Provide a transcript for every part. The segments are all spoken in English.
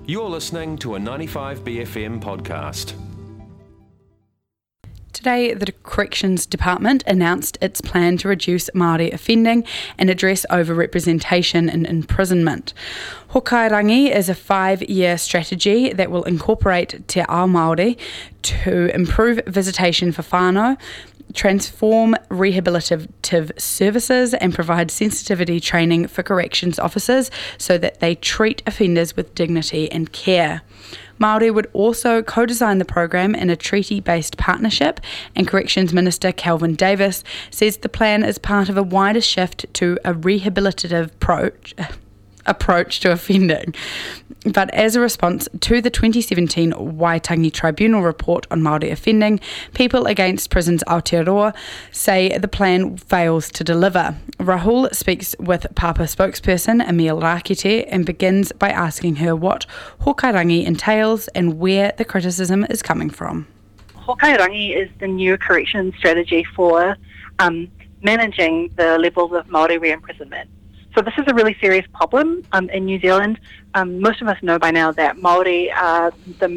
You're listening to a 95BFM podcast. Today, the Corrections Department announced its plan to reduce Māori offending and address over-representation in imprisonment. Hokairangi is a 5-year strategy that will incorporate Te Ao Māori to improve visitation for whānau, transform rehabilitative services and provide sensitivity training for corrections officers so that they treat offenders with dignity and care. Māori would also co-design the program in a treaty-based partnership, and Corrections Minister Kelvin Davis says the plan is part of a wider shift to a rehabilitative approach to offending. But as a response to the 2017 Waitangi Tribunal report on Māori offending, People Against Prisons Aotearoa say the plan fails to deliver. Rahul speaks with Papa spokesperson Emile Rakete and begins by asking her what Hokairangi entails and where the criticism is coming from. Hokairangi is the new correction strategy for managing the levels of Māori re-imprisonment. So this is a really serious problem in New Zealand. Most of us know by now that Māori are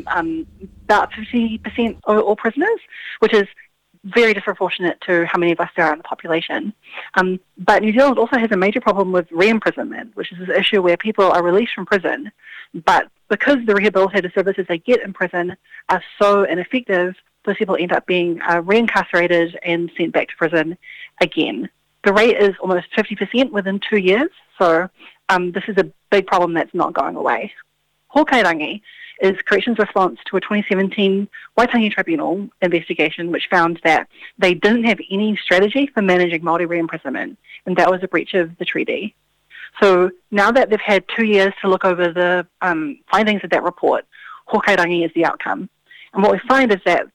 about 50% of all prisoners, which is very disproportionate to how many of us there are in the population. But New Zealand also has a major problem with re-imprisonment, which is this issue where people are released from prison, but because the rehabilitative services they get in prison are so ineffective, those people end up being reincarcerated and sent back to prison again. The rate is almost 50% within 2 years, so this is a big problem that's not going away. Hokairangi is Corrections' response to a 2017 Waitangi Tribunal investigation which found that they didn't have any strategy for managing Māori re-imprisonment, and that was a breach of the treaty. So now that they've had 2 years to look over the findings of that report, Hokairangi is the outcome. And what we find is that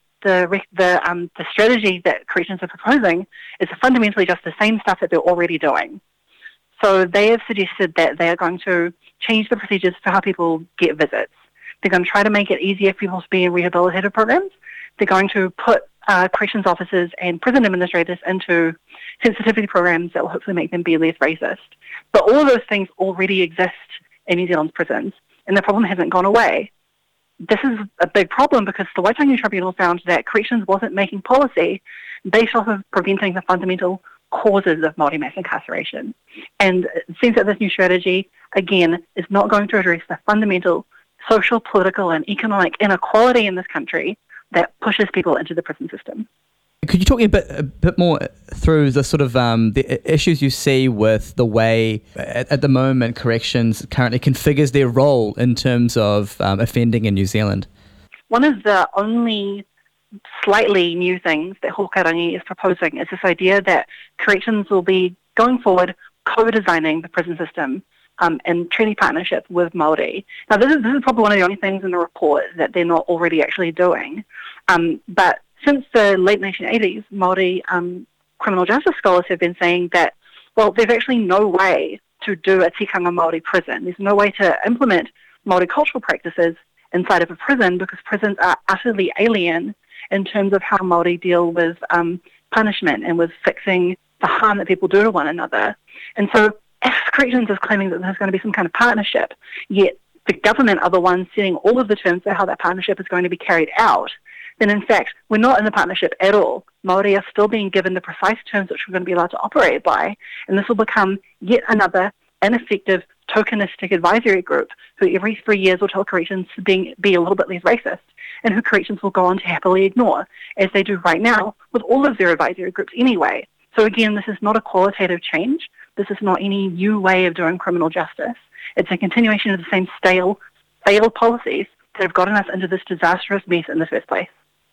the strategy that Corrections are proposing is fundamentally just the same stuff that they're already doing. So they have suggested that they are going to change the procedures for how people get visits. They're going to try to make it easier for people to be in rehabilitative programs. They're going to put corrections officers and prison administrators into sensitivity programs that will hopefully make them be less racist. But all of those things already exist in New Zealand's prisons, and the problem hasn't gone away. This is a big problem because the Waitangi Tribunal found that Corrections wasn't making policy based off of preventing the fundamental causes of Māori mass incarceration. And it seems that this new strategy, again, is not going to address the fundamental social, political and economic inequality in this country that pushes people into the prison system. Could you talk a bit more through the sort of the issues you see with the way at the moment Corrections currently configures their role in terms of offending in New Zealand? One of the only slightly new things that Hokairangi is proposing is this idea that Corrections will be, going forward, co-designing the prison system in treaty partnership with Māori. Now, this is probably one of the only things in the report that they're not already actually doing. But since the late 1980s, Māori criminal justice scholars have been saying that, well, there's actually no way to do a tikanga Māori prison. There's no way to implement Māori cultural practices inside of a prison because prisons are utterly alien in terms of how Māori deal with punishment and with fixing the harm that people do to one another. And so if Corrections is claiming that there's going to be some kind of partnership, yet the government are the ones setting all of the terms for how that partnership is going to be carried out, then in fact, we're not in the partnership at all. Māori are still being given the precise terms which we're going to be allowed to operate by, and this will become yet another ineffective, tokenistic advisory group who every 3 years will tell Corrections to be a little bit less racist, and who Corrections will go on to happily ignore, as they do right now with all of their advisory groups anyway. So again, this is not a qualitative change. This is not any new way of doing criminal justice. It's a continuation of the same stale, failed policies that have gotten us into this disastrous mess in the first place.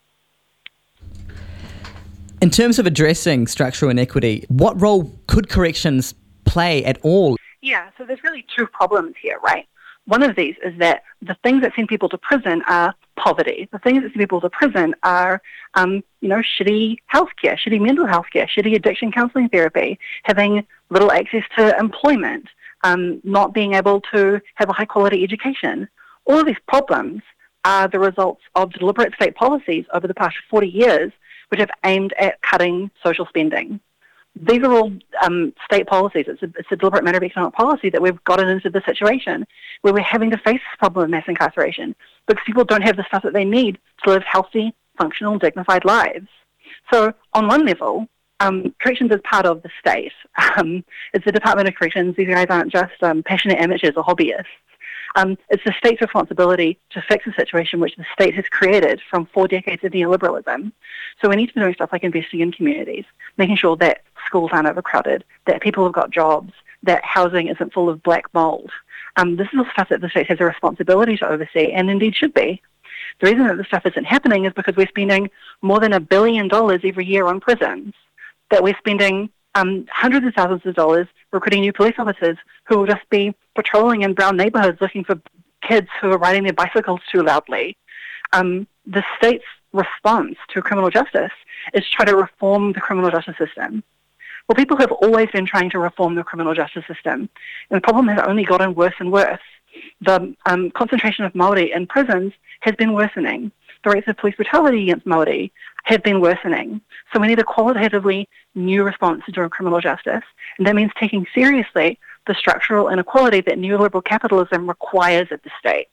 In terms of addressing structural inequity, what role could Corrections play at all? Yeah, so there's really two problems here, right? One of these is that the things that send people to prison are poverty. The things that send people to prison are, shitty healthcare, shitty mental health care, shitty addiction counselling therapy, having little access to employment, not being able to have a high-quality education. All of these problems are the results of deliberate state policies over the past 40 years which have aimed at cutting social spending. These are all state policies. It's a deliberate matter of economic policy that we've gotten into the situation where we're having to face this problem of mass incarceration because people don't have the stuff that they need to live healthy, functional, dignified lives. So on one level, corrections is part of the state. It's the Department of Corrections. These guys aren't just passionate amateurs or hobbyists. It's the state's responsibility to fix a situation which the state has created from 4 decades of neoliberalism. So we need to be doing stuff like investing in communities, making sure that schools aren't overcrowded, that people have got jobs, that housing isn't full of black mold. This is all stuff that the state has a responsibility to oversee, and indeed should be. The reason that this stuff isn't happening is because we're spending more than $1 billion every year on prisons, that we're spending hundreds of thousands of dollars recruiting new police officers who will just be patrolling in brown neighbourhoods looking for kids who are riding their bicycles too loudly. The state's response to criminal justice is to try to reform the criminal justice system. Well, people have always been trying to reform the criminal justice system, and the problem has only gotten worse and worse. The concentration of Māori in prisons has been worsening. The rates of police brutality against Māori have been worsening. So we need a qualitatively new response to doing criminal justice, and that means taking seriously the structural inequality that neoliberal capitalism requires of the state.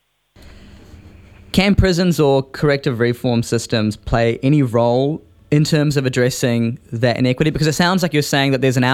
Can prisons or corrective reform systems play any role in terms of addressing that inequity? Because it sounds like you're saying that there's an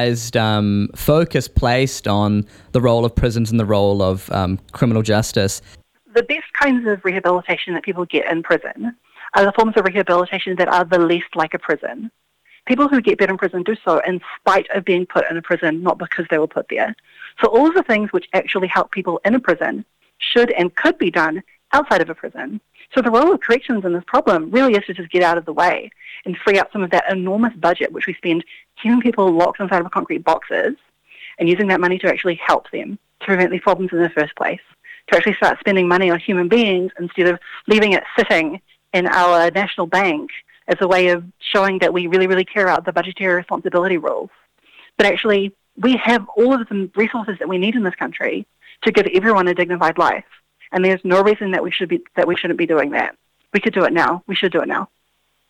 outsized focus placed on the role of prisons and the role of criminal justice. The best kinds of rehabilitation that people get in prison are the forms of rehabilitation that are the least like a prison. People who get better in prison do so in spite of being put in a prison, not because they were put there. So all of the things which actually help people in a prison should and could be done outside of a prison. So the role of corrections in this problem really is to just get out of the way and free up some of that enormous budget which we spend keeping people locked inside of concrete boxes and using that money to actually help them to prevent these problems in the first place, to actually start spending money on human beings instead of leaving it sitting in our national bank as a way of showing that we really, really care about the budgetary responsibility rules. But actually, we have all of the resources that we need in this country to give everyone a dignified life. And there's no reason that we shouldn't be doing that. We could do it now. We should do it now.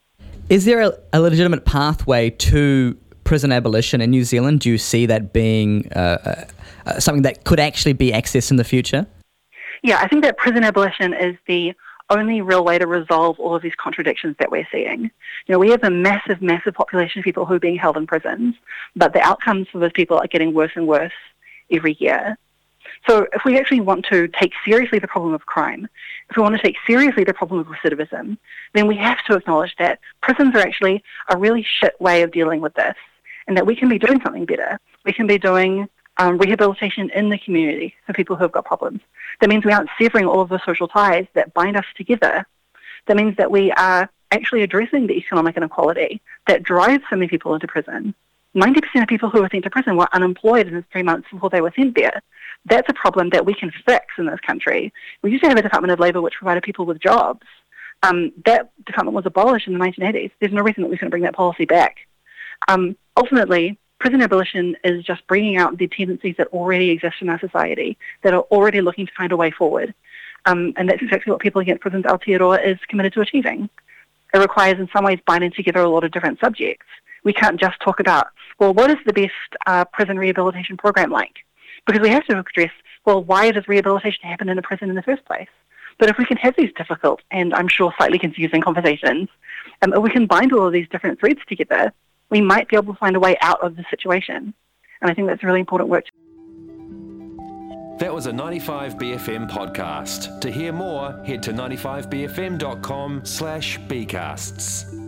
Is there a legitimate pathway to prison abolition in New Zealand? Do you see that being something that could actually be accessed in the future? Yeah, I think that prison abolition is the only real way to resolve all of these contradictions that we're seeing. You know, we have a massive, massive population of people who are being held in prisons, but the outcomes for those people are getting worse and worse every year. So if we actually want to take seriously the problem of crime, if we want to take seriously the problem of recidivism, then we have to acknowledge that prisons are actually a really shit way of dealing with this, and that we can be doing something better. We can be doing rehabilitation in the community for people who have got problems. That means we aren't severing all of the social ties that bind us together. That means that we are actually addressing the economic inequality that drives so many people into prison. 90% of people who were sent to prison were unemployed in the 3 months before they were sent there. That's a problem that we can fix in this country. We used to have a Department of Labour which provided people with jobs. That department was abolished in the 1980s. There's no reason that we couldn't bring that policy back. Ultimately, prison abolition is just bringing out the tendencies that already exist in our society, that are already looking to find a way forward. And that's exactly what People Against Prisons Aotearoa is committed to achieving. It requires, in some ways, binding together a lot of different subjects. We can't just talk about, well, what is the best prison rehabilitation program like? Because we have to address, well, why does rehabilitation happen in a prison in the first place? But if we can have these difficult and I'm sure slightly confusing conversations, if we can bind all of these different threads together, we might be able to find a way out of the situation. And I think that's really important work. That was a 95BFM podcast. To hear more, head to 95bfm.com/bcasts.